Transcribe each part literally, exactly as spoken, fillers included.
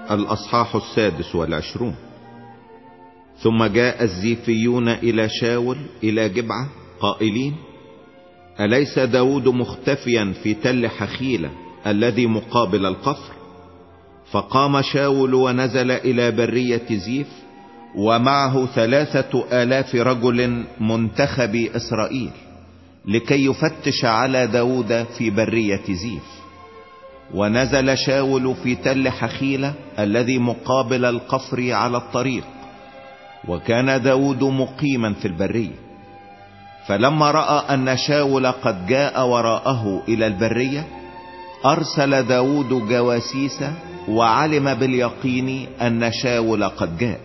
الأصحاح السادس والعشرون. ثم جاء الزيفيون إلى شاول إلى جبعة قائلين: أليس داود مختفيا في تل حخيلة الذي مقابل القفر؟ فقام شاول ونزل إلى برية زيف، ومعه ثلاثة آلاف رجل منتخبي إسرائيل، لكي يفتش على داود في برية زيف. ونزل شاول في تل حخيلة الذي مقابل القفر على الطريق، وكان داود مقيما في البرية. فلما رأى أن شاول قد جاء وراءه إلى البرية، أرسل داود جواسيس، وعلم باليقين أن شاول قد جاء.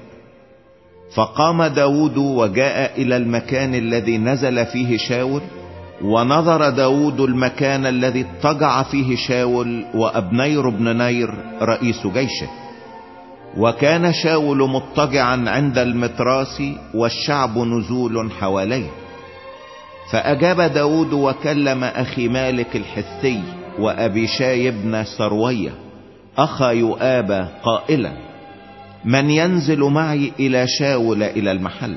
فقام داود وجاء إلى المكان الذي نزل فيه شاول، ونظر داود المكان الذي اضطجع فيه شاول وأبنير بن نير رئيس جيشه. وكان شاول مضطجعا عند المتراس، والشعب نزول حواليه. فأجاب داود وكلم أخي مالك الحثي وأبيشاي بن سروية أخا يؤاب قائلا: من ينزل معي إلى شاول إلى المحل؟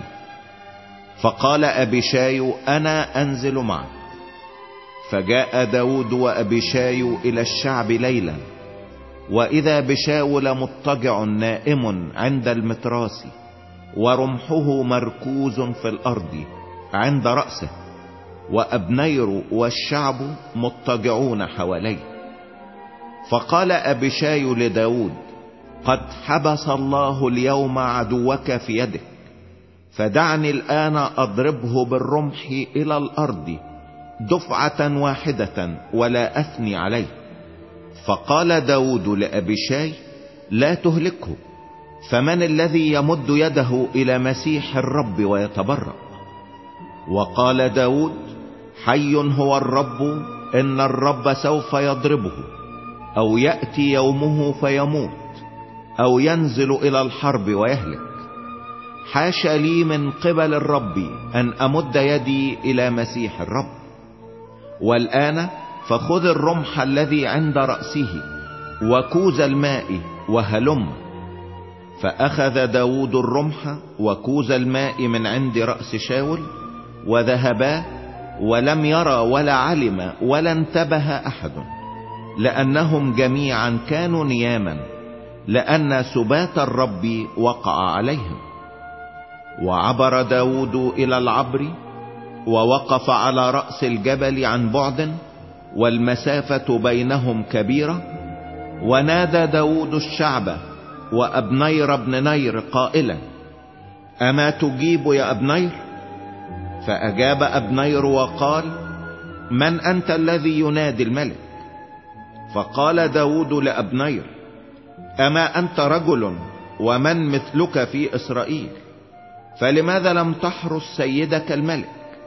فقال أبيشاي: أنا أنزل معك. فجاء داود وأبيشاي إلى الشعب ليلا، وإذا بشاول مضطجع نائم عند المتراس، ورمحه مركوز في الأرض عند رأسه، وأبنير والشعب مضطجعون حواليه. فقال أبيشاي لداود: قد حبس الله اليوم عدوك في يدك، فدعني الآن أضربه بالرمح إلى الأرض دفعة واحدة ولا أثني عليه. فقال داود لأبيشاي: لا تهلكه، فمن الذي يمد يده إلى مسيح الرب ويتبرأ؟ وقال داود: حي هو الرب، إن الرب سوف يضربه، أو يأتي يومه فيموت، أو ينزل إلى الحرب ويهلك. حاشا لي من قبل الرب أن أمد يدي إلى مسيح الرب. والآن فخذ الرمح الذي عند رأسه وكوز الماء وهلم. فأخذ داود الرمح وكوز الماء من عند رأس شاول، وذهبا، ولم يرى ولا علم ولا انتبه أحد، لأنهم جميعا كانوا نياما، لأن سبات الرب وقع عليهم. وعبر داود إلى العبر، ووقف على رأس الجبل عن بعد، والمسافة بينهم كبيرة. ونادى داود الشعب وأبنير بن نير قائلا: أما تجيب يا أبنير؟ فأجاب أبنير وقال: من أنت الذي ينادي الملك؟ فقال داود لأبنير: أما أنت رجل ومن مثلك في إسرائيل، فلماذا لم تحرس سيدك الملك؟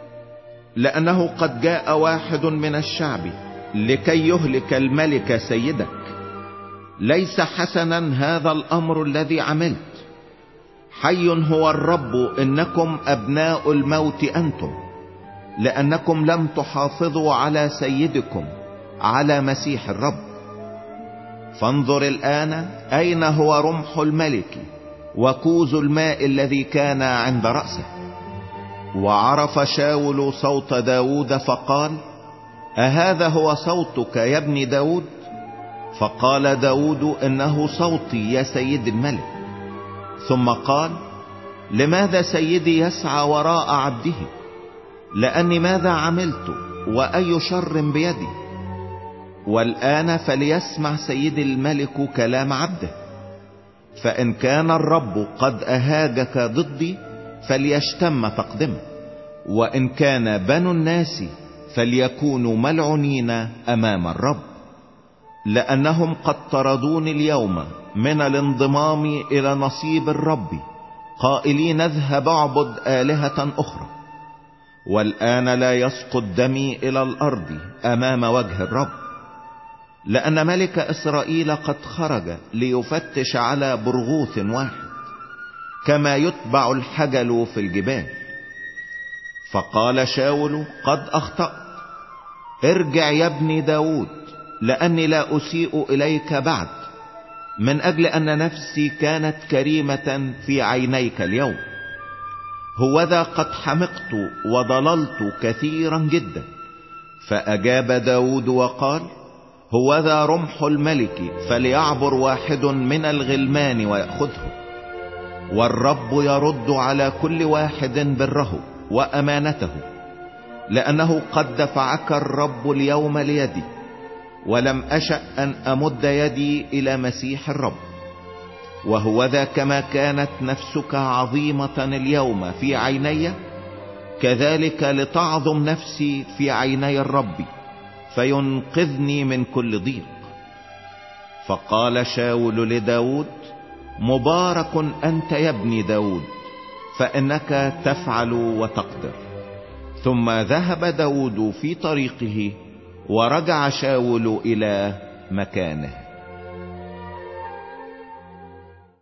لأنه قد جاء واحد من الشعب لكي يهلك الملك سيدك. ليس حسنا هذا الأمر الذي عملت. حي هو الرب، إنكم أبناء الموت أنتم، لأنكم لم تحافظوا على سيدكم، على مسيح الرب. فانظر الآن أين هو رمح الملك وكوز الماء الذي كان عند رأسه. وعرف شاول صوت داود فقال: أهذا هو صوتك يا ابن داود؟ فقال داود: إنه صوتي يا سيد الملك. ثم قال: لماذا سيدي يسعى وراء عبده؟ لأني ماذا عملت وأي شر بيدي؟ والآن فليسمع سيد الملك كلام عبده، فإن كان الرب قد أهاجك ضدي فليشتم تقدمه، وإن كان بنو الناس فليكونوا ملعونين أمام الرب، لأنهم قد طردوني اليوم من الانضمام إلى نصيب الرب، قائلين: اذهب اعبد آلهة أخرى. والآن لا يسقط دمي إلى الأرض أمام وجه الرب، لأن ملك إسرائيل قد خرج ليفتش على برغوث واحد، كما يتبع الحجل في الجبال. فقال شاول: قد أخطأت، ارجع يا ابن داود، لأني لا أسيء إليك بعد. من أجل أن نفسي كانت كريمة في عينيك اليوم. هوذا قد حمقت وضللت كثيرا جدا. فأجاب داود وقال: هوذا رمح الملك، فليعبر واحد من الغلمان ويأخذه، والرب يرد على كل واحد بره وأمانته، لأنه قد دفعك الرب اليوم ليدي، ولم أشأ أن أمد يدي إلى مسيح الرب. وهوذا كما كانت نفسك عظيمة اليوم في عيني، كذلك لتعظم نفسي في عيني الرب، فينقذني من كل ضيق. فقال شاول لداود: مبارك أنت يا ابني داود، فإنك تفعل وتقدر. ثم ذهب داود في طريقه، ورجع شاول إلى مكانه.